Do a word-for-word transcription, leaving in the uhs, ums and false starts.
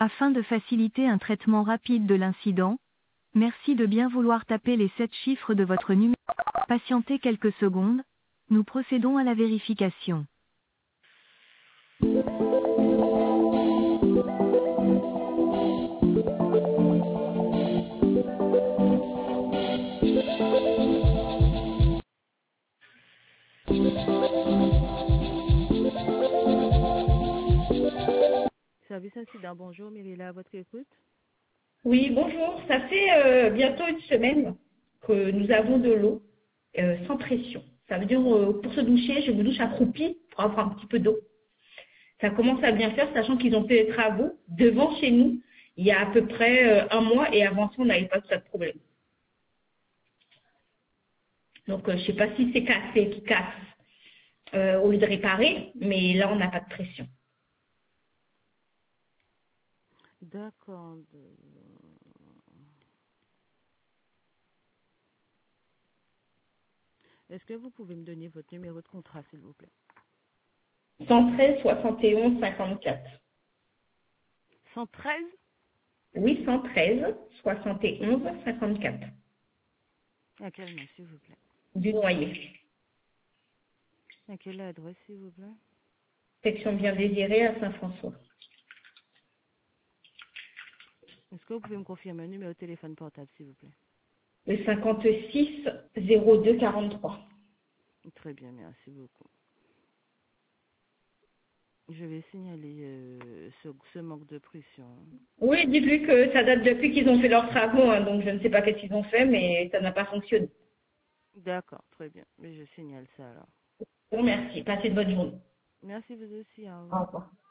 Afin de faciliter un traitement rapide de l'incident, merci de bien vouloir taper les sept chiffres de votre numéro. Patientez quelques secondes, nous procédons à la vérification. Service incident, bonjour, Myrilla, à votre écoute. Oui, bonjour. Ça fait euh, bientôt une semaine que nous avons de l'eau euh, sans pression. Ça veut dire euh, pour se doucher, je me douche accroupie pour avoir un petit peu d'eau. Ça commence à bien faire, sachant qu'ils ont fait des travaux devant chez nous il y a à peu près euh, un mois et avant ça, on n'avait pas de ça de problème. Donc, euh, je ne sais pas si c'est cassé, qui casse euh, au lieu de réparer, mais là, on n'a pas de pression. D'accord. Est-ce que vous pouvez me donner votre numéro de contrat, s'il vous plaît? cent treize soixante et onze cinquante-quatre. cent treize? Oui, cent treize soixante et onze cinquante-quatre. À quel nom, s'il vous plaît? Du Noyer. À quelle adresse, s'il vous plaît? Section bien désirée à Saint-François. Est-ce que vous pouvez me confirmer un numéro de téléphone portable, s'il vous plaît? Le cinquante-six zéro deux quarante-trois. Très bien, merci beaucoup. Je vais signaler euh, ce, ce manque de pression. Oui, dites-lui que ça date depuis qu'ils ont fait leurs travaux, hein, donc je ne sais pas qu'est-ce qu'ils ont fait, mais ça n'a pas fonctionné. D'accord, très bien. Mais je signale ça alors. Bon, merci. Passez de bonne journée. Merci vous aussi, au Au revoir. revoir.